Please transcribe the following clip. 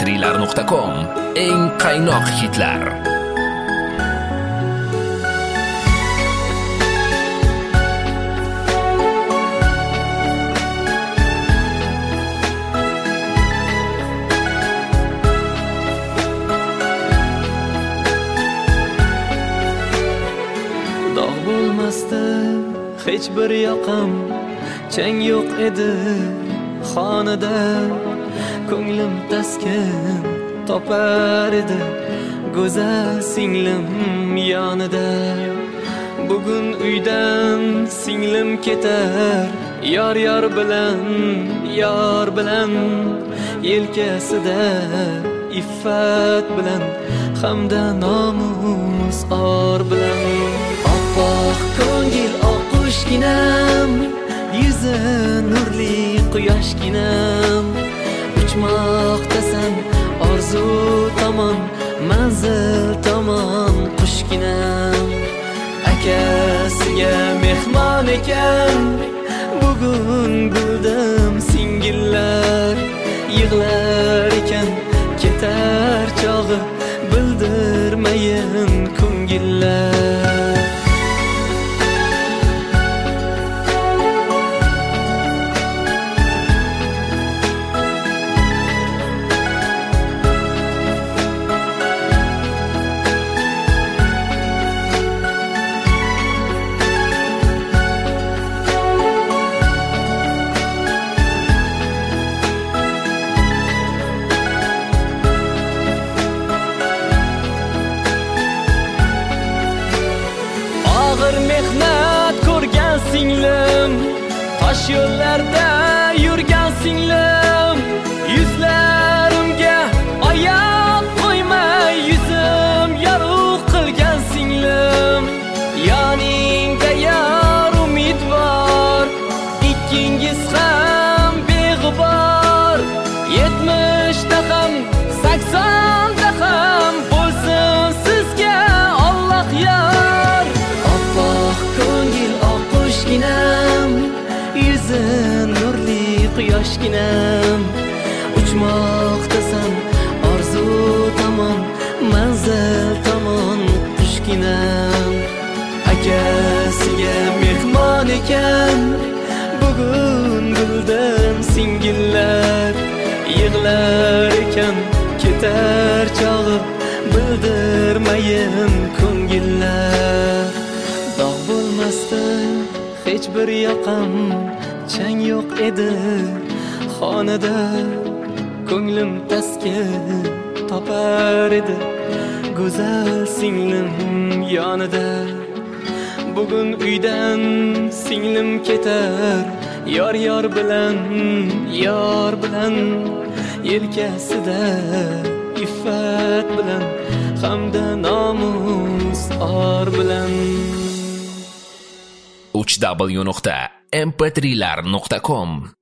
mp3lar.com eng qaynoq hitlar. Dog' bo'lmasdi hech bir yoqam, chang yo'q edi xonada. Ko'nglim taskin topar edi go'zal singlim yonida. Bugun uydan singlim ketar, yor bilan yelkasida iffat bilan hamda nomus or bilan. Oppoq ko'ngil oqqushginam, yuzi nurli quyoshginam. Uchmoqdasan orzu tomon, manzil tomon qushginam. Akasiga mehmon ekan, bugun bildim singillar. Yig'lar ekan ketar chog'i, bildirmayin ko'ngillar. Og'ir mehnat ko'rgan singlim, tosh yo'llarda yurgan singlim. Yuzlarimga oyoq qo'ymay yuzim yorug' qilgan singlim. Yoningda yor umid bor, ikkingiz ham beg'ubor. 70da ham 80da ham bo'lsin sizga Alloh yor. Ko'ngil oqqushginam, yuzi nurli quyoshginam. Uchmoqdasan orzu tomon, manzil tomon qushginam. Akasiga mehmon ekan, bugun bildim singillar. Yig'lar ekan ketar chog'i, bildirmayin ko'ngillar. Dog' bo'lmasdi hech bir yoqam, chang yo'q edi xonada. Ko'nglim taskin topar edi go'zal singlim yonida. Bugun uydan singlim ketar, yor bilan yelkasida iffat bilan hamda nomus or bilan. www.mp3lar.com